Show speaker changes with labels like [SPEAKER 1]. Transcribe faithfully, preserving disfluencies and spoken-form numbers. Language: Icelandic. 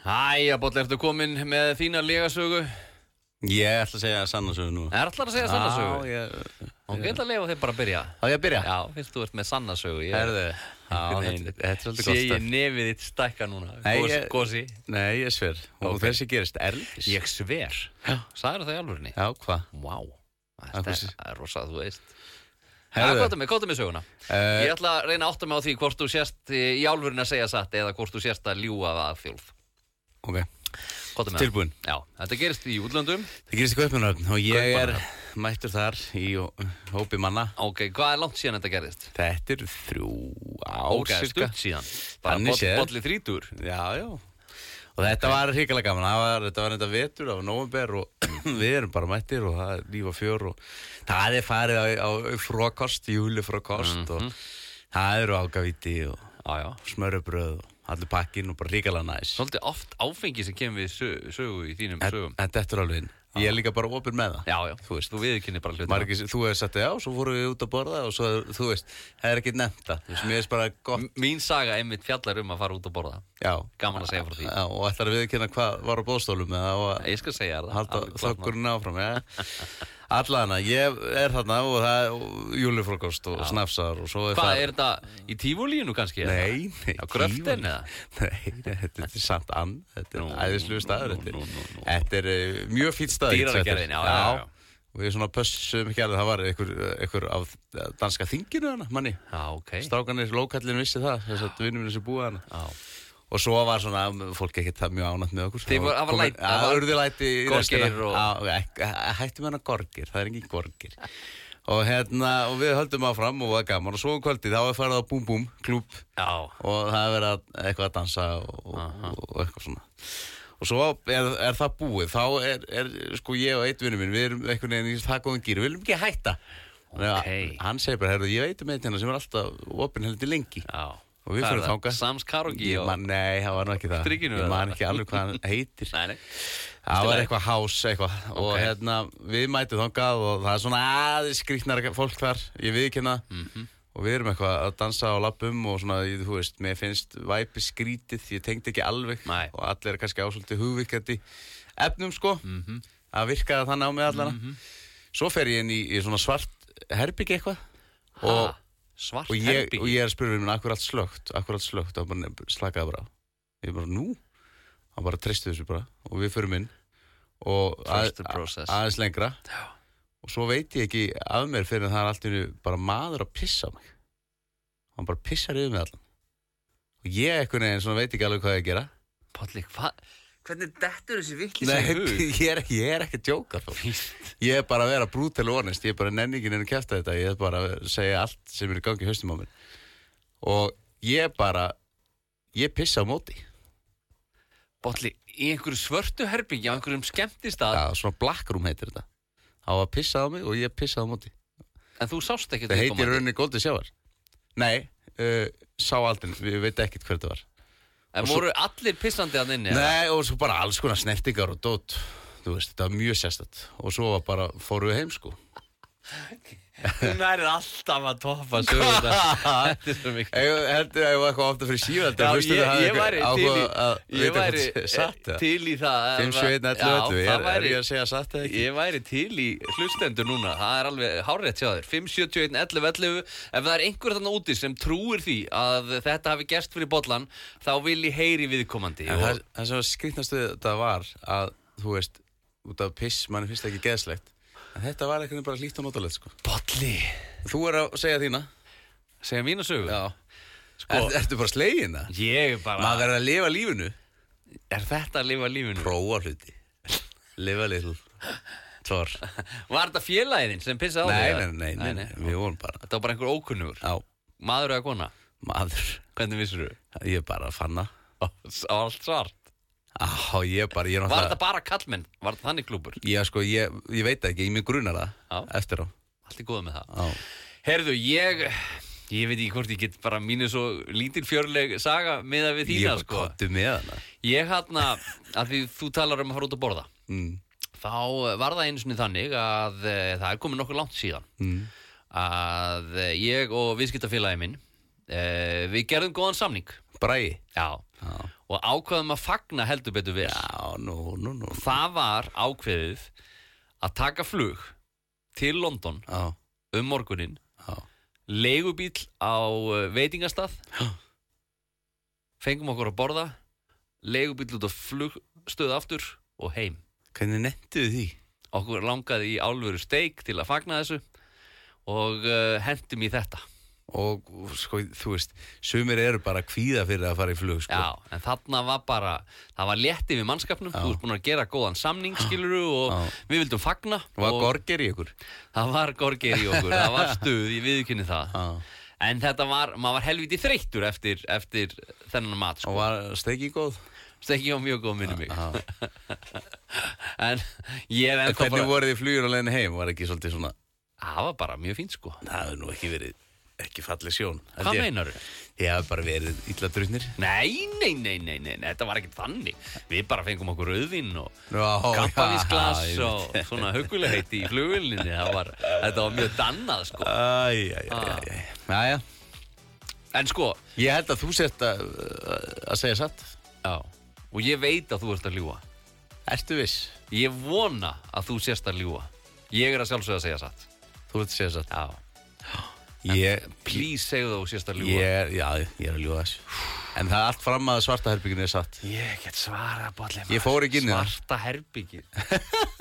[SPEAKER 1] Hæja, Bolli, ertu komin með þína legasögu?
[SPEAKER 2] Ég ætla að segja sannarsögu nú.
[SPEAKER 1] Er ætlar að segja sannarsögu?
[SPEAKER 2] Já, ég...
[SPEAKER 1] Og ég ætla að leifa þig bara að byrja.
[SPEAKER 2] Á ég að byrja?
[SPEAKER 1] Já, finnst þú ert með sannarsögu.
[SPEAKER 2] Herðu, já, þetta þetta er svolítið gott
[SPEAKER 1] Sé
[SPEAKER 2] stöf.
[SPEAKER 1] ég nefið þitt stækka núna.
[SPEAKER 2] Nei,
[SPEAKER 1] Gos,
[SPEAKER 2] ég-
[SPEAKER 1] Gosi.
[SPEAKER 2] Nei, ég sver. Og
[SPEAKER 1] Ok.
[SPEAKER 2] þessi gerist erlendis.
[SPEAKER 1] Ég sver.
[SPEAKER 2] Já.
[SPEAKER 1] Sagður það í alvörinni?
[SPEAKER 2] Já, hvað?
[SPEAKER 1] Vá.
[SPEAKER 2] Af
[SPEAKER 1] Þetta
[SPEAKER 2] hverju?
[SPEAKER 1] er- það er rosa, þú veist.
[SPEAKER 2] Herðu.
[SPEAKER 1] Já, kóta mig, kóta mig söguna.
[SPEAKER 2] Eh,
[SPEAKER 1] Ég ætla að reyna að átta mig á því hvort þú sérst í alvörinni að segja satt eða hvort þú sérst að ljúga að fjólf.
[SPEAKER 2] Ok,
[SPEAKER 1] Kóta mig.
[SPEAKER 2] tilbúin.
[SPEAKER 1] Já, þetta gerist í útlöndum.
[SPEAKER 2] Það gerist í Kaupmannahöfn og ég er
[SPEAKER 1] Kaupmannahöfn.
[SPEAKER 2] mættur þar í hó- hópi manna.
[SPEAKER 1] Ok, hvað er langt síðan þetta gerist?
[SPEAKER 2] Þetta er þrjú ár
[SPEAKER 1] Ok,
[SPEAKER 2] cirka.
[SPEAKER 1] stutt síðan. Bara
[SPEAKER 2] Þannig
[SPEAKER 1] boll-
[SPEAKER 2] séð.
[SPEAKER 1] Bolli þrítur.
[SPEAKER 2] Já, já. Og þetta var hrikalega gaman. Það var, þetta var þetta vetur á nóvember og við erum bara mættir og það er líf og fjör og það er farið á, á frokost, júlifrokost og það eru ágavíti og
[SPEAKER 1] Já, já.
[SPEAKER 2] smörrebröð og allir pakkin og bara hrikalega næs.
[SPEAKER 1] Svolítið oft áfengi sem kemur við sögu, sögu í þínum sögum.
[SPEAKER 2] En þetta er alveg inn. Ég er líka bara opinn með það.
[SPEAKER 1] Já, já.
[SPEAKER 2] Þú veist.
[SPEAKER 1] Þú viðurkennir bara hlutina.
[SPEAKER 2] Margir, þú hefur sagt já, svo fórum við út að borða og svo, þú veist, það er ekki nefnt það. Þú veist, mér er bara gott.
[SPEAKER 1] M- Mín saga einmitt fjallar um að fara út að borða.
[SPEAKER 2] Já.
[SPEAKER 1] Gaman að segja frá því.
[SPEAKER 2] Já, og ætlar að viðurkenna hvað var á boðstólum eða á að
[SPEAKER 1] Ég skal segja þér það.
[SPEAKER 2] halda
[SPEAKER 1] Alveg klart mál.
[SPEAKER 2] þokkurinn áfram, ja. Allana, ég er þarna og það er júlifrokost og snafsar og svo er
[SPEAKER 1] Hvað,
[SPEAKER 2] það...
[SPEAKER 1] er þetta í tífólínu kannski? eða?
[SPEAKER 2] Nei, nei.
[SPEAKER 1] Á gröftin
[SPEAKER 2] Tívolí.
[SPEAKER 1] eða?
[SPEAKER 2] Nei, nei, þetta er samt ann, þetta er
[SPEAKER 1] Nú,
[SPEAKER 2] æðisluðu staður,
[SPEAKER 1] nú,
[SPEAKER 2] þetta
[SPEAKER 1] nú,
[SPEAKER 2] er,
[SPEAKER 1] nú, nú.
[SPEAKER 2] þetta er uh, mjög fýtt staður.
[SPEAKER 1] Dýragerðin, já, já, já.
[SPEAKER 2] Og við svona pössum ekki alveg, það var einhver, einhver af danska þinginu hana, manni.
[SPEAKER 1] Já, ok.
[SPEAKER 2] Strákanir, lókallin vissi það, þess að vinnum minni sem búið hana.
[SPEAKER 1] Já.
[SPEAKER 2] Og svo var svona, fólk ekkert það mjög ánætt með okkur.
[SPEAKER 1] Þið voru- það var læti- það
[SPEAKER 2] Það
[SPEAKER 1] var-
[SPEAKER 2] urði læti í
[SPEAKER 1] Gorgeir
[SPEAKER 2] restina.
[SPEAKER 1] og-
[SPEAKER 2] Já, ek- hættum hana gorgir, það er engin gorgir. Og hérna, og við höldum áfram og var gaman. Og svo um kvöldið, þá var farið á Búm Búm klúbb
[SPEAKER 1] Já.
[SPEAKER 2] og það er verið að, eitthvað að dansa og, og eitthvað svona. Og svo er, er það búið, þá er, er sko ég og eitt vinur minn, við erum einhvern veginn í það góðan gýr, við viljum ekki hætta.
[SPEAKER 1] Ok.
[SPEAKER 2] Hann segir bara, herru, ég veit um eitt hérna sem er alltaf opinn heldur lengi.
[SPEAKER 1] Já.
[SPEAKER 2] Og við
[SPEAKER 1] Hvað er
[SPEAKER 2] fyrir
[SPEAKER 1] það?
[SPEAKER 2] þangað.
[SPEAKER 1] Sams Karogi
[SPEAKER 2] Ég
[SPEAKER 1] og...
[SPEAKER 2] man, nei, það var nú ekki það.
[SPEAKER 1] Strikinu
[SPEAKER 2] Ég man
[SPEAKER 1] eða?
[SPEAKER 2] ekki alveg hvað hann heitir.
[SPEAKER 1] Nei, nei.
[SPEAKER 2] Það var
[SPEAKER 1] lagi.
[SPEAKER 2] eitthvað hás, eitthvað. Og
[SPEAKER 1] Ok.
[SPEAKER 2] hérna, við mætum þangað og það er svona aðeins skrýtnara fólk þar, ég viðurkenna.
[SPEAKER 1] Mhm.
[SPEAKER 2] Og við erum eitthvað að dansa á lappum og svona, ég- þú veist, mér finnst væpi skrítið, ég tengdi ekki alveg.
[SPEAKER 1] Nei.
[SPEAKER 2] Og allir er kannski ásvöldi hugvirkandi efnum, sko.
[SPEAKER 1] Mhm.
[SPEAKER 2] Það virkaði þannig á mig allara.
[SPEAKER 1] Mhm.
[SPEAKER 2] Svo fer ég inn í, í svona svart herbyggi eitthvað.
[SPEAKER 1] Ha,
[SPEAKER 2] Og,
[SPEAKER 1] svart
[SPEAKER 2] og, ég,
[SPEAKER 1] herbyggi.
[SPEAKER 2] og ég er að spyrja mér, akkur allt slögt, akkur allt slögt, og bara slakaði bara á. Ég bara, nú? Hann bara treysti þessu bara og við förum inn og
[SPEAKER 1] Trust the
[SPEAKER 2] að-
[SPEAKER 1] process.
[SPEAKER 2] aðeins lengra.
[SPEAKER 1] Já.
[SPEAKER 2] Og svo veit ég ekki af mér fyrir en það er allt í einu bara maður að pissa á mig. Hann bara pissar yfir mig allan. Og ég einhvern veginn svona veit ekki alveg hvað ég að gera.
[SPEAKER 1] Polli, hvað? Hvernig dettur þessi vittlis
[SPEAKER 2] Nei,
[SPEAKER 1] í hug?
[SPEAKER 2] ég er ekki, ég er ekki að djóka þó. Ég er bara að vera brútal og honest. Ég er bara nenningin en að kæfta þetta. Ég er bara að segja allt sem er í gangi í haustum á mér. Og ég bara, ég pissa á móti.
[SPEAKER 1] Polli, í einhverju svörtu herbyggi á einhverjum skemmtistað,
[SPEAKER 2] Já, svona black room heitir þetta. Það var pissað á mig og ég pissaði á móti.
[SPEAKER 1] en þú sást ekki
[SPEAKER 2] Það heitir í rauninni Golden Shower. Nei, uh, sá aldrei, við veit ekkert hver þetta var.
[SPEAKER 1] En
[SPEAKER 2] og svo-
[SPEAKER 1] voru allir pissandi að inni? eða?
[SPEAKER 2] Nei, og svo bara alls konar snertingar og dót. Þú veist, þetta var mjög sérstætt. Og svo var bara, fóru við heim, sko.
[SPEAKER 1] Þú nærið alltaf að toppa söguna. Þetta er svo mikið.
[SPEAKER 2] Ég heldur að ég var eitthvað ofta fyrir síðan.
[SPEAKER 1] Já, ég, ég væri til í, ég væri
[SPEAKER 2] satt,
[SPEAKER 1] eh, til í það. ef
[SPEAKER 2] fimm sjö einn ellefu
[SPEAKER 1] Já,
[SPEAKER 2] ellefu,
[SPEAKER 1] það
[SPEAKER 2] er, er
[SPEAKER 1] væri-
[SPEAKER 2] ég að segja satt eða ekki?
[SPEAKER 1] Ég væri til í hlustendur núna, það er alveg hárrétt hjá þér. fimm sjö einn ellefu ellefu, ef það er einhver þarna úti sem trúir því að þetta hafi gerst fyrir bollan, þá vil ég heyri viðkomandi.
[SPEAKER 2] En
[SPEAKER 1] og-
[SPEAKER 2] það, það sem skrýtnast við þetta var að, þú veist, út af piss, manni finnst það ekki geðslegt. En þetta var eitthvað bara hlýtt og notalegt, sko.
[SPEAKER 1] Bolli,
[SPEAKER 2] Þú er að segja þína.
[SPEAKER 1] segja mína sögu.
[SPEAKER 2] Já.
[SPEAKER 1] Sko,
[SPEAKER 2] Er, ertu bara slegin það?
[SPEAKER 1] ég bara,
[SPEAKER 2] Maður verður að lifa lífinu.
[SPEAKER 1] er þetta að lifa lífinu?
[SPEAKER 2] Prófa hluti. Lifa little. Tvar.
[SPEAKER 1] Var þetta félaginn sem pissaði á
[SPEAKER 2] Nei,
[SPEAKER 1] þig,
[SPEAKER 2] nei,
[SPEAKER 1] eða?
[SPEAKER 2] nei, nei, nei, við vorum bara.
[SPEAKER 1] Þetta var bara einhver ókunnugur.
[SPEAKER 2] Já,
[SPEAKER 1] Maður eða kona?
[SPEAKER 2] maður.
[SPEAKER 1] Hvernig vissir þú?
[SPEAKER 2] Ég er bara að fanna.
[SPEAKER 1] Á allt svart.
[SPEAKER 2] Á, ég er bara, ég er
[SPEAKER 1] Var
[SPEAKER 2] náttúrulega.
[SPEAKER 1] þetta bara kallmenn? Var þetta þannig klúbur?
[SPEAKER 2] Já, sko, ég, ég veit það ekki, ég mig grunar það.
[SPEAKER 1] Já.
[SPEAKER 2] Eftir á.
[SPEAKER 1] Allt er góð með það.
[SPEAKER 2] Já.
[SPEAKER 1] Herðu, ég, ég veit ekki hvort ég get bara mínu svo lítil fjörleg saga meða við
[SPEAKER 2] Ég
[SPEAKER 1] þína,
[SPEAKER 2] var
[SPEAKER 1] sko.
[SPEAKER 2] kottu með hana.
[SPEAKER 1] Ég hérna, að því þú talar um að fara út að borða,
[SPEAKER 2] Mm.
[SPEAKER 1] þá var það einu sinni þannig að e, það er komið nokkuð langt síðan,
[SPEAKER 2] Mm.
[SPEAKER 1] að e, ég og viðskiptafélagi minn, e, við gerðum góðan samning.
[SPEAKER 2] Bragi.
[SPEAKER 1] Já.
[SPEAKER 2] Já.
[SPEAKER 1] og ákveðum að fagna heldur betur vel.
[SPEAKER 2] Já, nú, nú, nú.
[SPEAKER 1] Það var ákveðið að taka flug til London
[SPEAKER 2] Já,
[SPEAKER 1] um morguninn,
[SPEAKER 2] já,
[SPEAKER 1] leigubíl á uh, veitingastað,
[SPEAKER 2] já.
[SPEAKER 1] fengum okkur að borða, leigubíl út á flugstöð aftur og heim.
[SPEAKER 2] Hvernig nettuðu því?
[SPEAKER 1] Okkur langaði í álveru steik til að fagna þessu og uh, hendum í þetta.
[SPEAKER 2] Og sko, þú veist, sumir eru bara kvíða fyrir að fara í flug, sko.
[SPEAKER 1] Já, en þarna var bara, það var létti við mannskapnum, þú ert búin að gera góðan samning, skiluru, og
[SPEAKER 2] Já.
[SPEAKER 1] við vildum fagna.
[SPEAKER 2] Og var
[SPEAKER 1] og
[SPEAKER 2] gorger í ykkur.
[SPEAKER 1] Það var gorger í okkur, það var stuð, ég viðurkenni það.
[SPEAKER 2] Já.
[SPEAKER 1] En þetta var, maður var helviti þreyttur eftir, eftir þennan mat, sko.
[SPEAKER 2] Og var steiki góð?
[SPEAKER 1] Stekki á mjög góð minni mig. En ég er
[SPEAKER 2] En
[SPEAKER 1] ennþá
[SPEAKER 2] hvernig
[SPEAKER 1] bara,
[SPEAKER 2] voruð þið flugur á leiðinni heim? Var ekki svolítið svona,
[SPEAKER 1] það var bara mjög fínt, sko.
[SPEAKER 2] það hefur nú ekki verið, ekki fallið sjón. held
[SPEAKER 1] Hvað
[SPEAKER 2] ég.
[SPEAKER 1] meinarðu?
[SPEAKER 2] Ég hef bara verið illa drutnir.
[SPEAKER 1] Nei, nei, nei, nei, nei, þetta var ekkert þannig. Við bara fengum okkur rauðvín og
[SPEAKER 2] Já,
[SPEAKER 1] kampavínsglas
[SPEAKER 2] já,
[SPEAKER 1] og svona hugulegheit í flugvélninni. Það var, þetta var mjög dannað, sko.
[SPEAKER 2] Æj, æj, æj, æj. Jæja,
[SPEAKER 1] En sko,
[SPEAKER 2] ég held að þú sért að, að segja satt.
[SPEAKER 1] já, og ég veit að þú ert að ljúga.
[SPEAKER 2] Ertu viss?
[SPEAKER 1] Ég vona að þú sérst að ljúga. Ég er að sjálfsögða að segja satt.
[SPEAKER 2] Þú ert að segja satt.
[SPEAKER 1] Já.
[SPEAKER 2] Ég,
[SPEAKER 1] Please segðu það og sérst að ljúga.
[SPEAKER 2] ég, er- já, ég er að ljúga þessu. En það er allt fram að svarta herbygginu er satt.
[SPEAKER 1] Ég get svarað, bolli.
[SPEAKER 2] Ég fór ekki inn í það.
[SPEAKER 1] Svarta herbyggið.